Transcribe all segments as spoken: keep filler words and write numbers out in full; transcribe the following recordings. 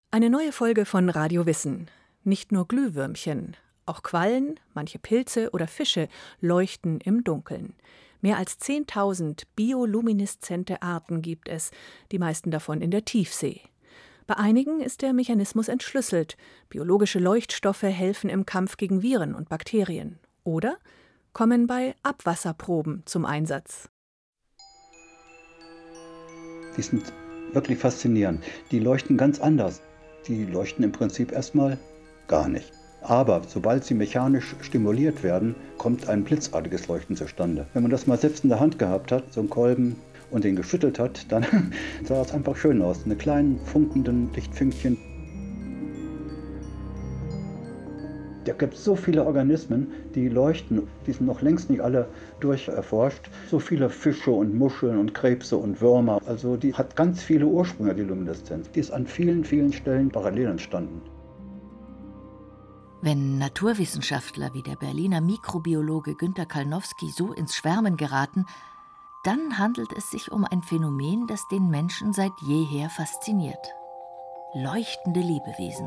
Eine neue Folge von Radio Wissen. Nicht nur Glühwürmchen, auch Quallen, manche Pilze oder Fische leuchten im Dunkeln. Mehr als zehntausend biolumineszente Arten gibt es, die meisten davon in der Tiefsee. Bei einigen ist der Mechanismus entschlüsselt. Biologische Leuchtstoffe helfen im Kampf gegen Viren und Bakterien. Oder kommen bei Abwasserproben zum Einsatz. Die sind wirklich faszinierend. Die leuchten ganz anders. Die leuchten im Prinzip erstmal gar nicht. Aber sobald sie mechanisch stimuliert werden, kommt ein blitzartiges Leuchten zustande. Wenn man das mal selbst in der Hand gehabt hat, so einen Kolben, und den geschüttelt hat, dann sah es einfach schön aus. Eine kleinen funkenden Lichtfünkchen. Da gibt es so viele Organismen, die leuchten. Die sind noch längst nicht alle durcherforscht. So viele Fische und Muscheln und Krebse und Würmer. Also die hat ganz viele Ursprünge, die Lumineszenz. Die ist an vielen, vielen Stellen parallel entstanden. Wenn Naturwissenschaftler wie der Berliner Mikrobiologe Günter Kalnowski so ins Schwärmen geraten, dann handelt es sich um ein Phänomen, das den Menschen seit jeher fasziniert. Leuchtende Lebewesen.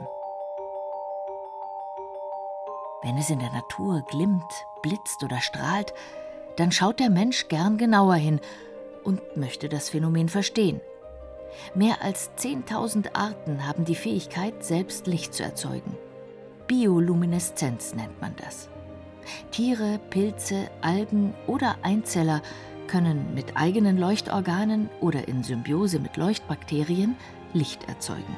Wenn es in der Natur glimmt, blitzt oder strahlt, dann schaut der Mensch gern genauer hin und möchte das Phänomen verstehen. Mehr als zehntausend Arten haben die Fähigkeit, selbst Licht zu erzeugen. Biolumineszenz nennt man das. Tiere, Pilze, Algen oder Einzeller können mit eigenen Leuchtorganen oder in Symbiose mit Leuchtbakterien Licht erzeugen.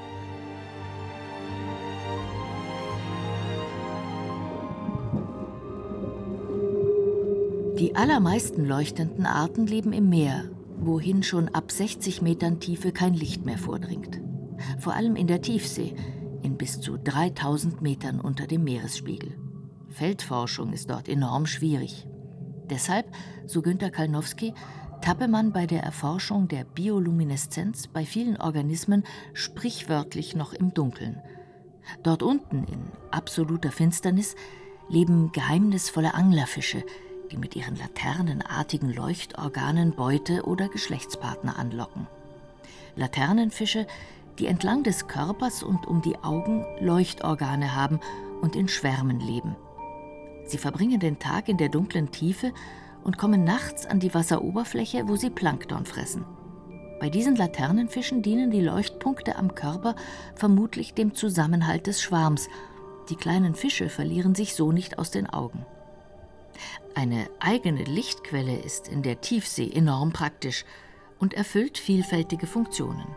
Die allermeisten leuchtenden Arten leben im Meer, wohin schon ab sechzig Metern Tiefe kein Licht mehr vordringt. Vor allem in der Tiefsee, in bis zu dreitausend Metern unter dem Meeresspiegel. Feldforschung ist dort enorm schwierig. Deshalb, so Günter Kalnowski, tappe man bei der Erforschung der Biolumineszenz bei vielen Organismen sprichwörtlich noch im Dunkeln. Dort unten, in absoluter Finsternis, leben geheimnisvolle Anglerfische, die mit ihren laternenartigen Leuchtorganen Beute oder Geschlechtspartner anlocken. Laternenfische, die entlang des Körpers und um die Augen Leuchtorgane haben und in Schwärmen leben. Sie verbringen den Tag in der dunklen Tiefe und kommen nachts an die Wasseroberfläche, wo sie Plankton fressen. Bei diesen Laternenfischen dienen die Leuchtpunkte am Körper vermutlich dem Zusammenhalt des Schwarms. Die kleinen Fische verlieren sich so nicht aus den Augen. Eine eigene Lichtquelle ist in der Tiefsee enorm praktisch und erfüllt vielfältige Funktionen.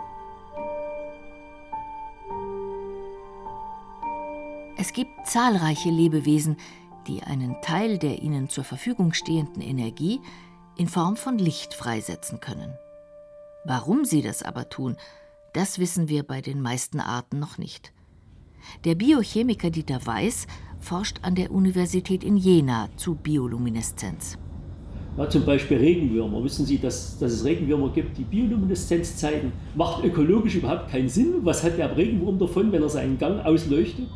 Es gibt zahlreiche Lebewesen, die einen Teil der ihnen zur Verfügung stehenden Energie in Form von Licht freisetzen können. Warum sie das aber tun, das wissen wir bei den meisten Arten noch nicht. Der Biochemiker Dieter Weiß forscht an der Universität in Jena zu Biolumineszenz. Ja, zum Beispiel Regenwürmer. Wissen Sie, dass, dass es Regenwürmer gibt, die Biolumineszenz zeigen? Macht ökologisch überhaupt keinen Sinn. Was hat der Regenwurm davon, wenn er seinen Gang ausleuchtet?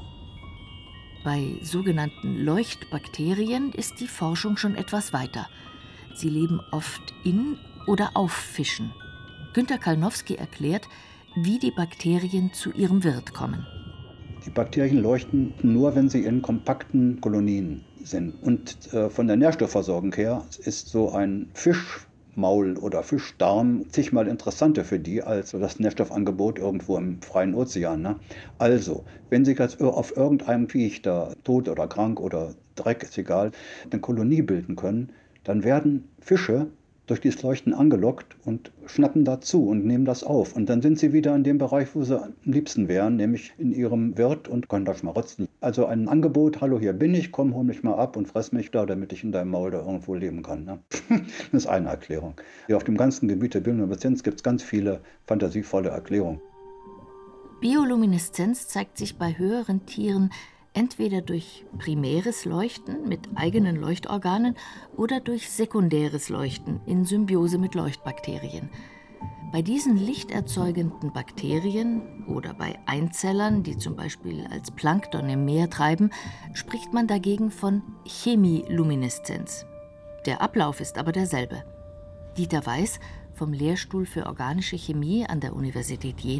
Bei sogenannten Leuchtbakterien ist die Forschung schon etwas weiter. Sie leben oft in oder auf Fischen. Günter Kalnowski erklärt, wie die Bakterien zu ihrem Wirt kommen. Die Bakterien leuchten nur, wenn sie in kompakten Kolonien sind. Und äh, von der Nährstoffversorgung her ist so ein Fischmaul oder Fischdarm zigmal interessanter für die als das Nährstoffangebot irgendwo im freien Ozean. Ne? Also, wenn sie jetzt auf irgendeinem Viech da tot oder krank oder Dreck, ist egal, eine Kolonie bilden können, dann werden Fische durch dieses Leuchten angelockt und schnappen dazu und nehmen das auf. Und dann sind sie wieder in dem Bereich, wo sie am liebsten wären, nämlich in ihrem Wirt und können da schmarotzen. Also ein Angebot, hallo, hier bin ich, komm, hol mich mal ab und fress mich da, damit ich in deinem Maul da irgendwo leben kann. Ne? Das ist eine Erklärung. Ja, auf dem ganzen Gebiet der Biolumineszenz gibt es ganz viele fantasievolle Erklärungen. Biolumineszenz zeigt sich bei höheren Tieren entweder durch primäres Leuchten mit eigenen Leuchtorganen oder durch sekundäres Leuchten in Symbiose mit Leuchtbakterien. Bei diesen lichterzeugenden Bakterien oder bei Einzellern, die zum Beispiel als Plankton im Meer treiben, spricht man dagegen von Chemilumineszenz. Der Ablauf ist aber derselbe. Dieter Weiß vom Lehrstuhl für organische Chemie an der Universität Jena: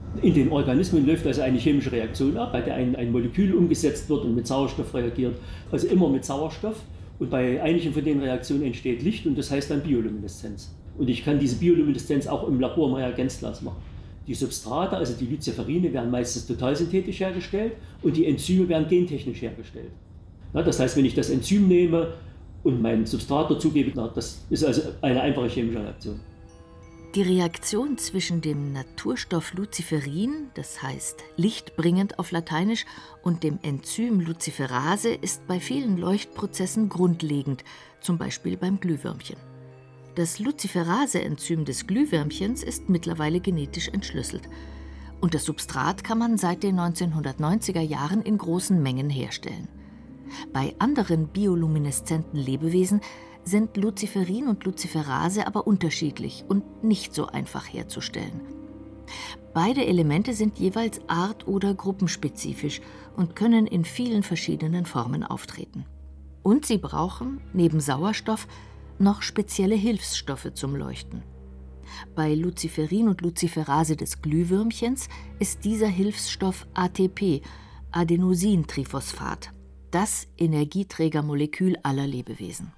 In den Organismen läuft also eine chemische Reaktion ab, bei der ein, ein Molekül umgesetzt wird und mit Sauerstoff reagiert, also immer mit Sauerstoff. Und bei einigen von den Reaktionen entsteht Licht und das heißt dann Biolumineszenz. Und ich kann diese Biolumineszenz auch im Labor im Reagenzglas machen. Die Substrate, also die Luciferine, werden meistens totalsynthetisch hergestellt und die Enzyme werden gentechnisch hergestellt. Ja, das heißt, wenn ich das Enzym nehme und mein Substrat dazugebe, das ist also eine einfache chemische Reaktion. Die Reaktion zwischen dem Naturstoff Luciferin, das heißt lichtbringend auf Lateinisch, und dem Enzym Luciferase ist bei vielen Leuchtprozessen grundlegend, zum Beispiel beim Glühwürmchen. Das Luciferase-Enzym des Glühwürmchens ist mittlerweile genetisch entschlüsselt. Und das Substrat kann man seit den neunzehnhundertneunziger Jahren in großen Mengen herstellen. Bei anderen biolumineszenten Lebewesen sind Luciferin und Luciferase aber unterschiedlich und nicht so einfach herzustellen. Beide Elemente sind jeweils art- oder gruppenspezifisch und können in vielen verschiedenen Formen auftreten. Und sie brauchen, neben Sauerstoff, noch spezielle Hilfsstoffe zum Leuchten. Bei Luciferin und Luciferase des Glühwürmchens ist dieser Hilfsstoff A T P, Adenosintriphosphat, das Energieträgermolekül aller Lebewesen.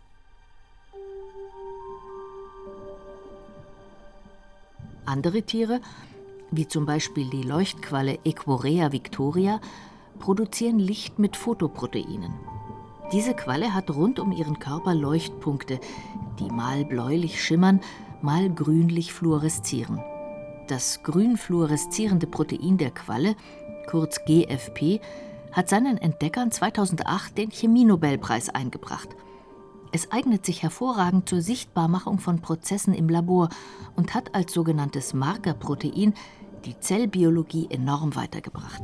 Andere Tiere, wie zum Beispiel die Leuchtqualle Equorea victoria, produzieren Licht mit Photoproteinen. Diese Qualle hat rund um ihren Körper Leuchtpunkte, die mal bläulich schimmern, mal grünlich fluoreszieren. Das grün fluoreszierende Protein der Qualle, kurz G F P, hat seinen Entdeckern zweitausendacht den Chemienobelpreis eingebracht. Es eignet sich hervorragend zur Sichtbarmachung von Prozessen im Labor und hat als sogenanntes Markerprotein die Zellbiologie enorm weitergebracht.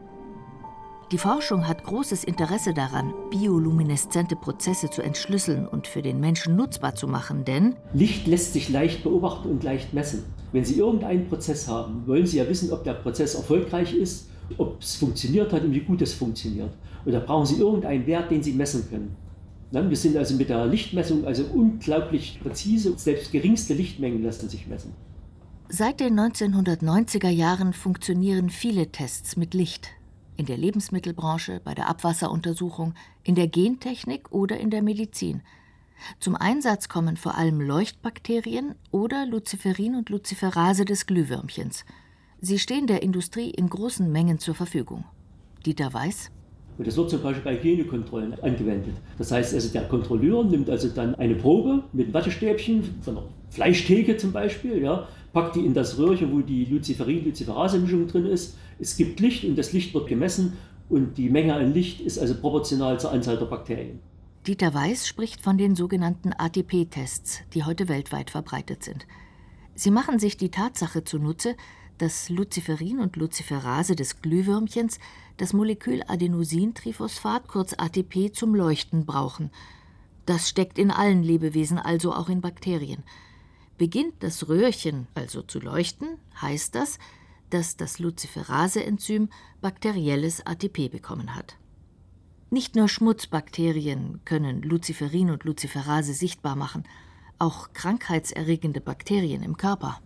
Die Forschung hat großes Interesse daran, biolumineszente Prozesse zu entschlüsseln und für den Menschen nutzbar zu machen, denn Licht lässt sich leicht beobachten und leicht messen. Wenn Sie irgendeinen Prozess haben, wollen Sie ja wissen, ob der Prozess erfolgreich ist, ob es funktioniert hat und wie gut es funktioniert. Und da brauchen Sie irgendeinen Wert, den Sie messen können. Wir sind also mit der Lichtmessung also unglaublich präzise, selbst geringste Lichtmengen lassen sich messen. Seit den neunzehnhundertneunziger Jahren funktionieren viele Tests mit Licht. In der Lebensmittelbranche, bei der Abwasseruntersuchung, in der Gentechnik oder in der Medizin. Zum Einsatz kommen vor allem Leuchtbakterien oder Luciferin und Luciferase des Glühwürmchens. Sie stehen der Industrie in großen Mengen zur Verfügung. Dieter Weiß. Und das wird zum Beispiel bei Hygienekontrollen angewendet. Das heißt also, der Kontrolleur nimmt also dann eine Probe mit Wattestäbchen, von einer Fleischtheke zum Beispiel, ja, packt die in das Röhrchen, wo die Luciferin-Luciferase-Mischung drin ist. Es gibt Licht und das Licht wird gemessen und die Menge an Licht ist also proportional zur Anzahl der Bakterien. Dieter Weiß spricht von den sogenannten A T P-Tests, die heute weltweit verbreitet sind. Sie machen sich die Tatsache zunutze, dass Luciferin und Luciferase des Glühwürmchens das Molekül Adenosintriphosphat, kurz A T P, zum Leuchten brauchen. Das steckt in allen Lebewesen, also auch in Bakterien. Beginnt das Röhrchen also zu leuchten, heißt das, dass das Luciferase-Enzym bakterielles A T P bekommen hat. Nicht nur Schmutzbakterien können Luciferin und Luciferase sichtbar machen, auch krankheitserregende Bakterien im Körper.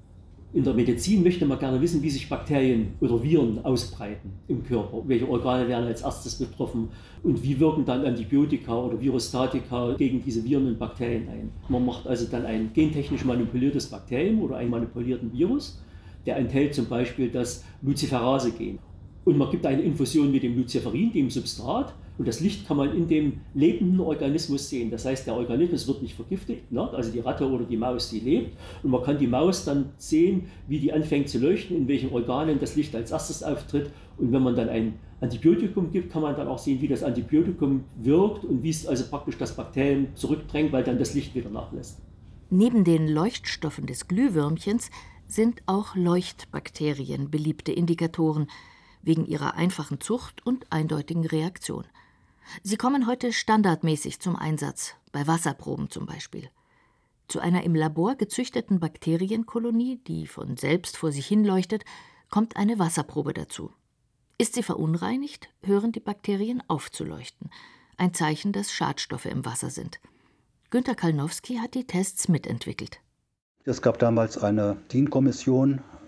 In der Medizin möchte man gerne wissen, wie sich Bakterien oder Viren ausbreiten im Körper. Welche Organe werden als erstes betroffen und wie wirken dann Antibiotika oder Virostatika gegen diese Viren und Bakterien ein. Man macht also dann ein gentechnisch manipuliertes Bakterium oder einen manipulierten Virus, der enthält zum Beispiel das Luciferase-Gen. Und man gibt eine Infusion mit dem Luciferin, dem Substrat, und das Licht kann man in dem lebenden Organismus sehen. Das heißt, der Organismus wird nicht vergiftet, ne? Also die Ratte oder die Maus, die lebt. Und man kann die Maus dann sehen, wie die anfängt zu leuchten, in welchen Organen das Licht als erstes auftritt. Und wenn man dann ein Antibiotikum gibt, kann man dann auch sehen, wie das Antibiotikum wirkt und wie es also praktisch das Bakterium zurückdrängt, weil dann das Licht wieder nachlässt. Neben den Leuchtstoffen des Glühwürmchens sind auch Leuchtbakterien beliebte Indikatoren, wegen ihrer einfachen Zucht und eindeutigen Reaktion. Sie kommen heute standardmäßig zum Einsatz, bei Wasserproben zum Beispiel. Zu einer im Labor gezüchteten Bakterienkolonie, die von selbst vor sich hin leuchtet, kommt eine Wasserprobe dazu. Ist sie verunreinigt, hören die Bakterien auf zu leuchten. Ein Zeichen, dass Schadstoffe im Wasser sind. Günter Kalnowski hat die Tests mitentwickelt. Es gab damals eine D I N-Kommission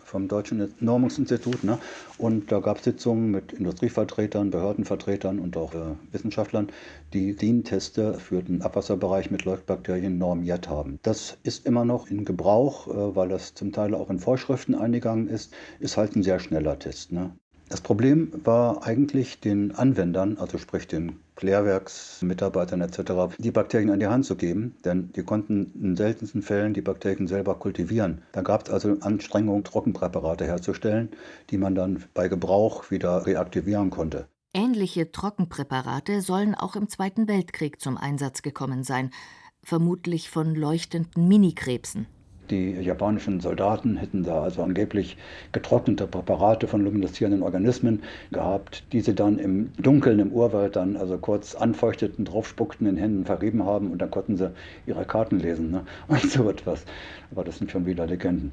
vom Deutschen Normungsinstitut. Ne? Und da gab es Sitzungen mit Industrievertretern, Behördenvertretern und auch äh, Wissenschaftlern, die D I N-Teste für den Abwasserbereich mit Leuchtbakterien normiert haben. Das ist immer noch in Gebrauch, äh, weil das zum Teil auch in Vorschriften eingegangen ist, ist halt ein sehr schneller Test. Ne? Das Problem war eigentlich den Anwendern, also sprich den Klärwerksmitarbeitern et cetera, die Bakterien an die Hand zu geben, denn die konnten in seltensten Fällen die Bakterien selber kultivieren. Da gab es also Anstrengungen, Trockenpräparate herzustellen, die man dann bei Gebrauch wieder reaktivieren konnte. Ähnliche Trockenpräparate sollen auch im Zweiten Weltkrieg zum Einsatz gekommen sein, vermutlich von leuchtenden Minikrebsen. Die japanischen Soldaten hätten da also angeblich getrocknete Präparate von lumineszierenden Organismen gehabt, die sie dann im Dunkeln im Urwald dann also kurz anfeuchteten, draufspuckten, in den Händen verrieben haben und dann konnten sie ihre Karten lesen. Ne? Und so etwas. Aber das sind schon wieder Legenden.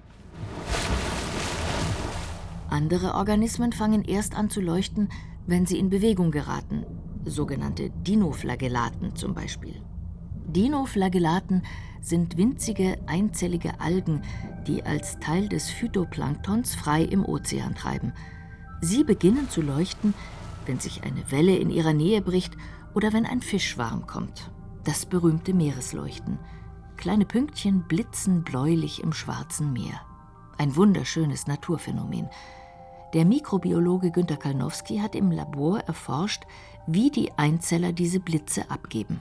Andere Organismen fangen erst an zu leuchten, wenn sie in Bewegung geraten, sogenannte Dinoflagellaten zum Beispiel. Dinoflagellaten sind winzige, einzellige Algen, die als Teil des Phytoplanktons frei im Ozean treiben. Sie beginnen zu leuchten, wenn sich eine Welle in ihrer Nähe bricht oder wenn ein Fischschwarm kommt. Das berühmte Meeresleuchten. Kleine Pünktchen blitzen bläulich im schwarzen Meer. Ein wunderschönes Naturphänomen. Der Mikrobiologe Günter Kalnowski hat im Labor erforscht, wie die Einzeller diese Blitze abgeben.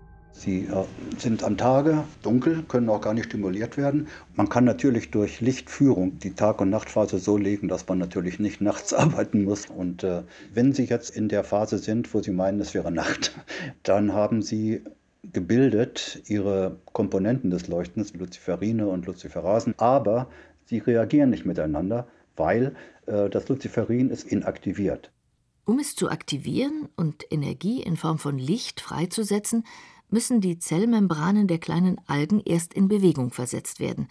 Sie äh, sind am Tage dunkel, können auch gar nicht stimuliert werden. Man kann natürlich durch Lichtführung die Tag- und Nachtphase so legen, dass man natürlich nicht nachts arbeiten muss. Und äh, wenn Sie jetzt in der Phase sind, wo Sie meinen, es wäre Nacht, dann haben Sie gebildet Ihre Komponenten des Leuchtens, Luciferine und Luciferasen, aber sie reagieren nicht miteinander, weil äh, das Luciferin ist inaktiviert. Um es zu aktivieren und Energie in Form von Licht freizusetzen, müssen die Zellmembranen der kleinen Algen erst in Bewegung versetzt werden.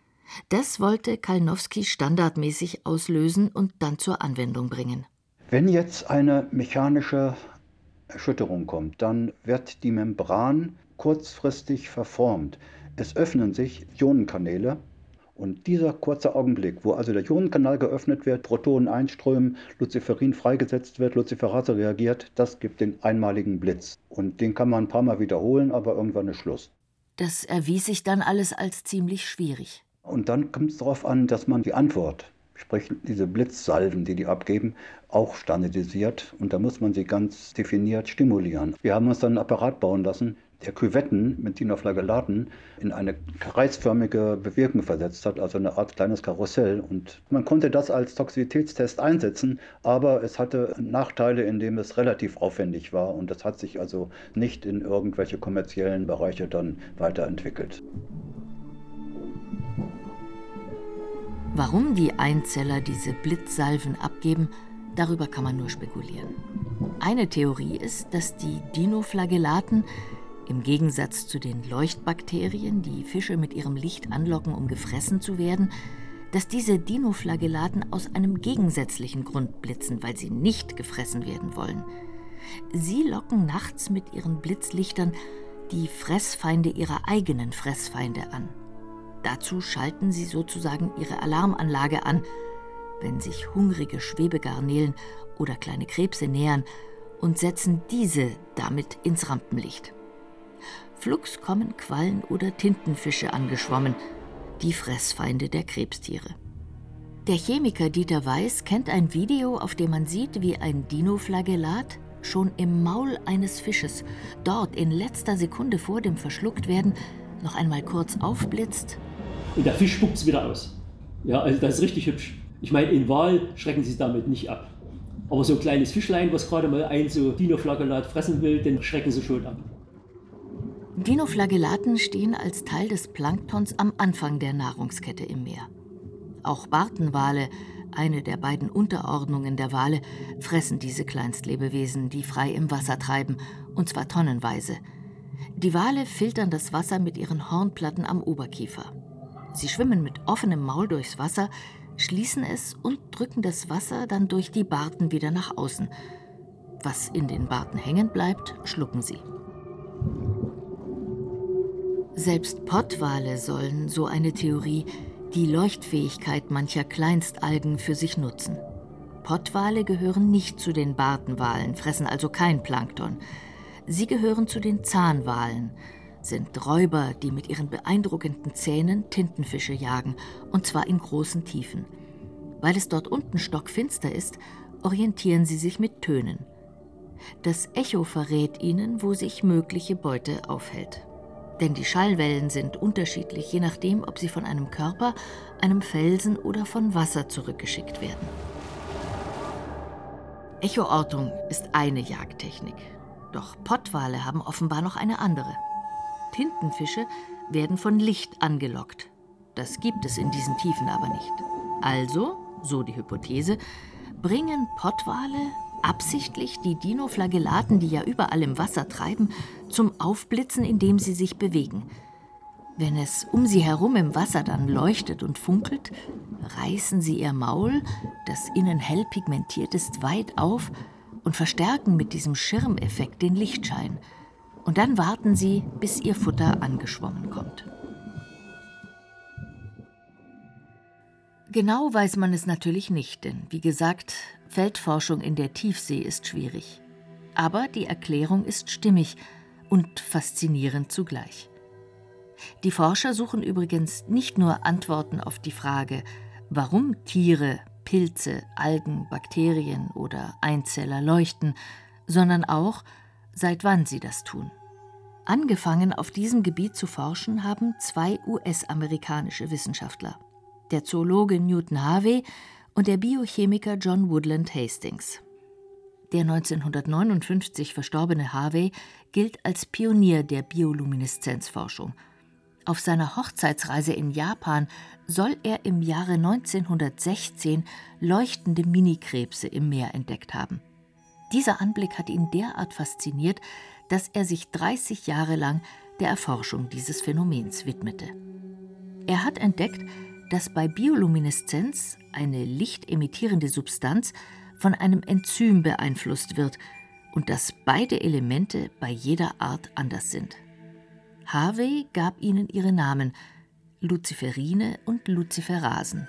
Das wollte Kalnowski standardmäßig auslösen und dann zur Anwendung bringen. Wenn jetzt eine mechanische Erschütterung kommt, dann wird die Membran kurzfristig verformt. Es öffnen sich Ionenkanäle. Und dieser kurze Augenblick, wo also der Ionenkanal geöffnet wird, Protonen einströmen, Luciferin freigesetzt wird, Luciferase reagiert, das gibt den einmaligen Blitz. Und den kann man ein paar Mal wiederholen, aber irgendwann ist Schluss. Das erwies sich dann alles als ziemlich schwierig. Und dann kommt es darauf an, dass man die Antwort, sprich diese Blitzsalven, die die abgeben, auch standardisiert. Und da muss man sie ganz definiert stimulieren. Wir haben uns dann einen Apparat bauen lassen, der Küvetten mit Dinoflagellaten in eine kreisförmige Bewegung versetzt hat, also eine Art kleines Karussell. Und man konnte das als Toxizitätstest einsetzen, aber es hatte Nachteile, indem es relativ aufwendig war. Und das hat sich also nicht in irgendwelche kommerziellen Bereiche dann weiterentwickelt. Warum die Einzeller diese Blitzsalven abgeben, darüber kann man nur spekulieren. Eine Theorie ist, dass die Dinoflagellaten im Gegensatz zu den Leuchtbakterien, die Fische mit ihrem Licht anlocken, um gefressen zu werden, dass diese Dinoflagellaten aus einem gegensätzlichen Grund blitzen, weil sie nicht gefressen werden wollen. Sie locken nachts mit ihren Blitzlichtern die Fressfeinde ihrer eigenen Fressfeinde an. Dazu schalten sie sozusagen ihre Alarmanlage an, wenn sich hungrige Schwebegarnelen oder kleine Krebse nähern, und setzen diese damit ins Rampenlicht. Flugs kommen Quallen oder Tintenfische angeschwommen, die Fressfeinde der Krebstiere. Der Chemiker Dieter Weiß kennt ein Video, auf dem man sieht, wie ein Dinoflagellat schon im Maul eines Fisches, dort in letzter Sekunde vor dem Verschlucktwerden, noch einmal kurz aufblitzt. Und der Fisch spuckt es wieder aus. Ja, also das ist richtig hübsch. Ich meine, in Wal schrecken sie damit nicht ab. Aber so ein kleines Fischlein, was gerade mal ein so Dinoflagellat fressen will, den schrecken sie schon ab. Dinoflagellaten stehen als Teil des Planktons am Anfang der Nahrungskette im Meer. Auch Bartenwale, eine der beiden Unterordnungen der Wale, fressen diese Kleinstlebewesen, die frei im Wasser treiben, und zwar tonnenweise. Die Wale filtern das Wasser mit ihren Hornplatten am Oberkiefer. Sie schwimmen mit offenem Maul durchs Wasser, schließen es und drücken das Wasser dann durch die Barten wieder nach außen. Was in den Barten hängen bleibt, schlucken sie. Selbst Pottwale sollen, so eine Theorie, die Leuchtfähigkeit mancher Kleinstalgen für sich nutzen. Pottwale gehören nicht zu den Bartenwalen, fressen also kein Plankton. Sie gehören zu den Zahnwalen, sind Räuber, die mit ihren beeindruckenden Zähnen Tintenfische jagen, und zwar in großen Tiefen. Weil es dort unten stockfinster ist, orientieren sie sich mit Tönen. Das Echo verrät ihnen, wo sich mögliche Beute aufhält. Denn die Schallwellen sind unterschiedlich, je nachdem, ob sie von einem Körper, einem Felsen oder von Wasser zurückgeschickt werden. Echoortung ist eine Jagdtechnik. Doch Pottwale haben offenbar noch eine andere. Tintenfische werden von Licht angelockt. Das gibt es in diesen Tiefen aber nicht. Also, so die Hypothese, bringen Pottwale absichtlich die Dinoflagellaten, die ja überall im Wasser treiben, zum Aufblitzen, indem sie sich bewegen. Wenn es um sie herum im Wasser dann leuchtet und funkelt, reißen sie ihr Maul, das innen hell pigmentiert ist, weit auf und verstärken mit diesem Schirmeffekt den Lichtschein. Und dann warten sie, bis ihr Futter angeschwommen kommt. Genau weiß man es natürlich nicht, denn wie gesagt, Feldforschung in der Tiefsee ist schwierig. Aber die Erklärung ist stimmig und faszinierend zugleich. Die Forscher suchen übrigens nicht nur Antworten auf die Frage, warum Tiere, Pilze, Algen, Bakterien oder Einzeller leuchten, sondern auch, seit wann sie das tun. Angefangen auf diesem Gebiet zu forschen haben zwei U S-amerikanische Wissenschaftler, der Zoologe Newton Harvey und der Biochemiker John Woodland Hastings. Der neunzehnhundertneunundfünfzig verstorbene Harvey gilt als Pionier der Biolumineszenzforschung. Auf seiner Hochzeitsreise in Japan soll er im Jahre neunzehnhundertsechzehn leuchtende Minikrebse im Meer entdeckt haben. Dieser Anblick hat ihn derart fasziniert, dass er sich dreißig Jahre lang der Erforschung dieses Phänomens widmete. Er hat entdeckt, dass bei Biolumineszenz eine lichtemittierende Substanz von einem Enzym beeinflusst wird und dass beide Elemente bei jeder Art anders sind. Harvey gab ihnen ihre Namen: Luciferine und Luciferasen.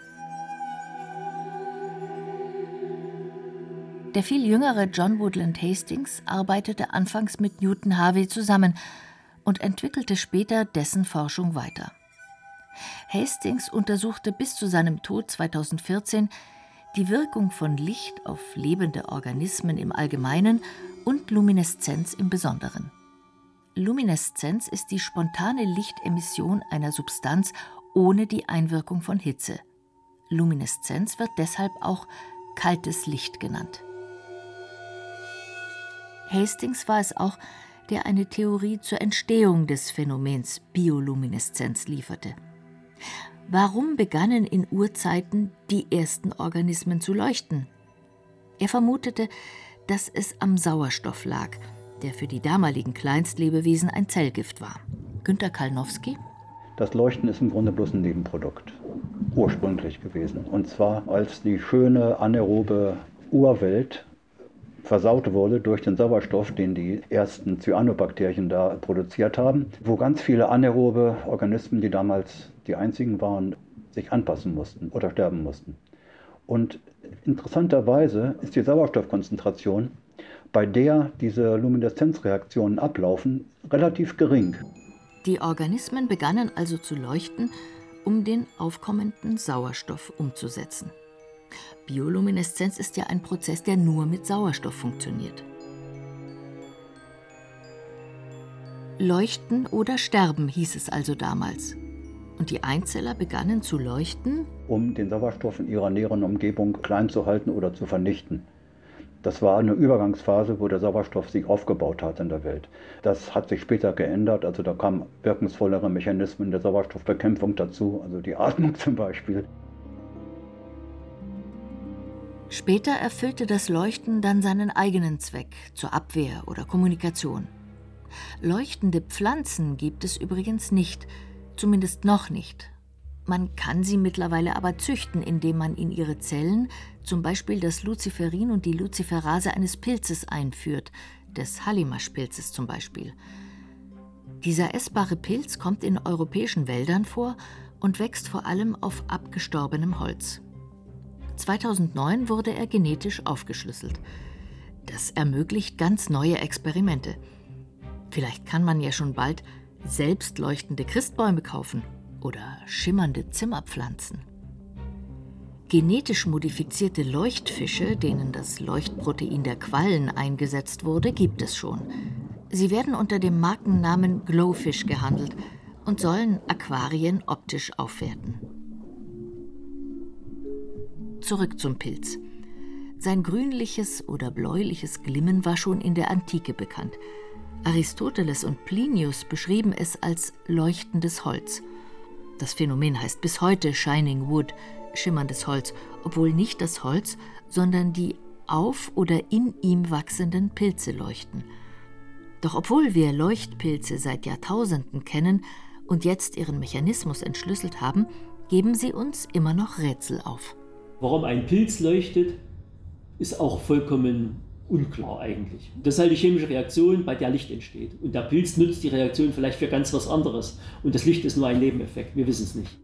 Der viel jüngere John Woodland Hastings arbeitete anfangs mit Newton Harvey zusammen und entwickelte später dessen Forschung weiter. Hastings untersuchte bis zu seinem Tod zweitausendvierzehn die Wirkung von Licht auf lebende Organismen im Allgemeinen und Lumineszenz im Besonderen. Lumineszenz ist die spontane Lichtemission einer Substanz ohne die Einwirkung von Hitze. Lumineszenz wird deshalb auch kaltes Licht genannt. Hastings war es auch, der eine Theorie zur Entstehung des Phänomens Biolumineszenz lieferte. Warum begannen in Urzeiten die ersten Organismen zu leuchten? Er vermutete, dass es am Sauerstoff lag, der für die damaligen Kleinstlebewesen ein Zellgift war. Günter Kalnowski: Das Leuchten ist im Grunde bloß ein Nebenprodukt, ursprünglich gewesen. Und zwar, als die schöne anaerobe Urwelt versaut wurde durch den Sauerstoff, den die ersten Cyanobakterien da produziert haben, wo ganz viele anaerobe Organismen, die damals die einzigen waren, sich anpassen mussten oder sterben mussten. Und interessanterweise ist die Sauerstoffkonzentration, bei der diese Lumineszenzreaktionen ablaufen, relativ gering. Die Organismen begannen also zu leuchten, um den aufkommenden Sauerstoff umzusetzen. Biolumineszenz ist ja ein Prozess, der nur mit Sauerstoff funktioniert. Leuchten oder sterben hieß es also damals. Und die Einzeller begannen zu leuchten, um den Sauerstoff in ihrer näheren Umgebung klein zu halten oder zu vernichten. Das war eine Übergangsphase, wo der Sauerstoff sich aufgebaut hat in der Welt. Das hat sich später geändert, also da kamen wirkungsvollere Mechanismen der Sauerstoffbekämpfung dazu, also die Atmung zum Beispiel. Später erfüllte das Leuchten dann seinen eigenen Zweck, zur Abwehr oder Kommunikation. Leuchtende Pflanzen gibt es übrigens nicht, zumindest noch nicht. Man kann sie mittlerweile aber züchten, indem man in ihre Zellen zum Beispiel das Luciferin und die Luciferase eines Pilzes einführt, des Hallimasch-Pilzes zum Beispiel. Dieser essbare Pilz kommt in europäischen Wäldern vor und wächst vor allem auf abgestorbenem Holz. zweitausendneun wurde er genetisch aufgeschlüsselt. Das ermöglicht ganz neue Experimente. Vielleicht kann man ja schon bald selbst leuchtende Christbäume kaufen oder schimmernde Zimmerpflanzen. Genetisch modifizierte Leuchtfische, denen das Leuchtprotein der Quallen eingesetzt wurde, gibt es schon. Sie werden unter dem Markennamen Glowfish gehandelt und sollen Aquarien optisch aufwerten. Zurück zum Pilz. Sein grünliches oder bläuliches Glimmen war schon in der Antike bekannt. Aristoteles und Plinius beschrieben es als leuchtendes Holz. Das Phänomen heißt bis heute Shining Wood, schimmerndes Holz, obwohl nicht das Holz, sondern die auf oder in ihm wachsenden Pilze leuchten. Doch obwohl wir Leuchtpilze seit Jahrtausenden kennen und jetzt ihren Mechanismus entschlüsselt haben, geben sie uns immer noch Rätsel auf. Warum ein Pilz leuchtet, ist auch vollkommen unklar eigentlich. Das ist halt die chemische Reaktion, bei der Licht entsteht. Und der Pilz nutzt die Reaktion vielleicht für ganz was anderes. Und das Licht ist nur ein Nebeneffekt, wir wissen es nicht.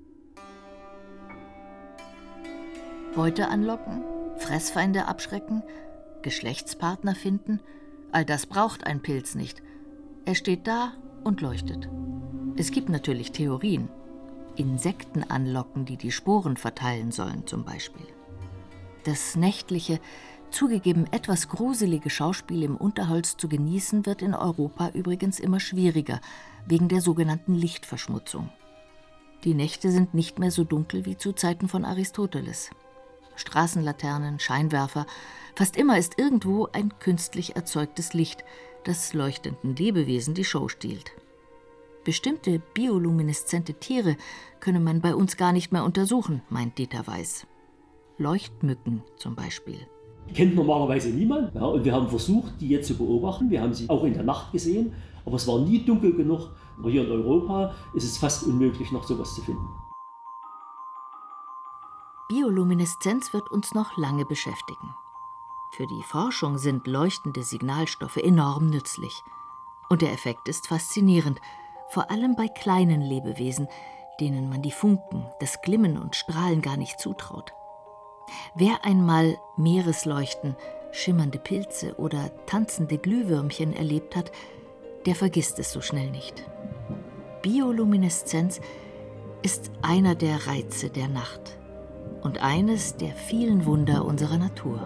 Beute anlocken, Fressfeinde abschrecken, Geschlechtspartner finden, all das braucht ein Pilz nicht. Er steht da und leuchtet. Es gibt natürlich Theorien. Insekten anlocken, die die Sporen verteilen sollen zum Beispiel. Das nächtliche, zugegeben etwas gruselige Schauspiel im Unterholz zu genießen, wird in Europa übrigens immer schwieriger, wegen der sogenannten Lichtverschmutzung. Die Nächte sind nicht mehr so dunkel wie zu Zeiten von Aristoteles. Straßenlaternen, Scheinwerfer, fast immer ist irgendwo ein künstlich erzeugtes Licht, das leuchtenden Lebewesen die Show stiehlt. Bestimmte biolumineszente Tiere könne man bei uns gar nicht mehr untersuchen, meint Dieter Weiß. Leuchtmücken zum Beispiel. Kennt normalerweise niemand. Ja, und wir haben versucht, die jetzt zu beobachten. Wir haben sie auch in der Nacht gesehen, aber es war nie dunkel genug. Aber hier in Europa ist es fast unmöglich, noch sowas zu finden. Biolumineszenz wird uns noch lange beschäftigen. Für die Forschung sind leuchtende Signalstoffe enorm nützlich. Und der Effekt ist faszinierend, vor allem bei kleinen Lebewesen, denen man die Funken, das Glimmen und Strahlen gar nicht zutraut. Wer einmal Meeresleuchten, schimmernde Pilze oder tanzende Glühwürmchen erlebt hat, der vergisst es so schnell nicht. Biolumineszenz ist einer der Reize der Nacht und eines der vielen Wunder unserer Natur.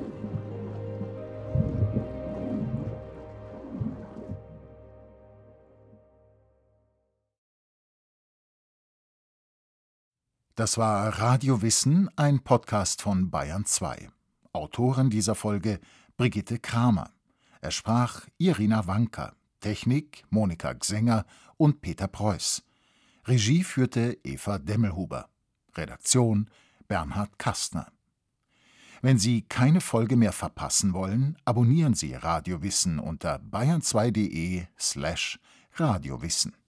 Das war Radio Wissen, ein Podcast von Bayern zwei. Autorin dieser Folge Brigitte Kramer. Er sprach Irina Wanka, Technik Monika Gsänger und Peter Preuß. Regie führte Eva Demmelhuber. Redaktion Bernhard Kastner. Wenn Sie keine Folge mehr verpassen wollen, abonnieren Sie Radio Wissen unter bayern zwei punkt de slash radiowissen.